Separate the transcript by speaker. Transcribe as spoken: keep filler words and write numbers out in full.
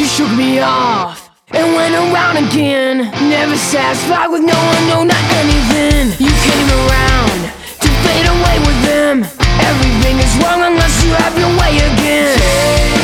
Speaker 1: shook me off and went around again. Never satisfied with no one, no, not anything. You came around to fade away with them. Everything is wrong unless you have your way again.